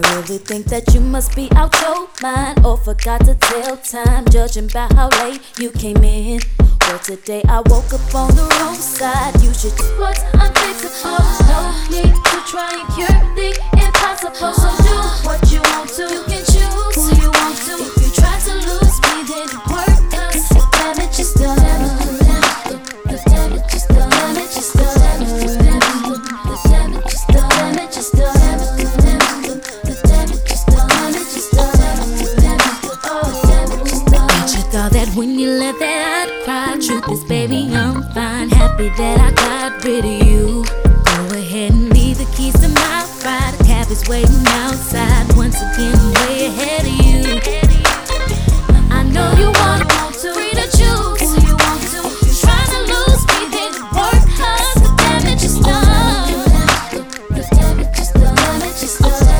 really think that you must be out your mind or forgot to tell time, judging by how late you came in. Well, today I woke up on the wrong side. You should do what's unfixable. No need to try and cure the impossible. So do what you want to. You can choose who you want to. If you try to lose me, then it works. The damage is done. The damage is done. The damage is done. The damage is done. The damage is done. Thought that when you left that I'd cry. Truth is, baby, I'm fine. Happy that I got rid of you. Go ahead and leave the keys to my ride. A cab is waiting outside. Once again, I'm way ahead of you. I know you want to, free to choose who you want to. You're trying to lose me, then work hard. The damage is done. The damage is done. The damage is done.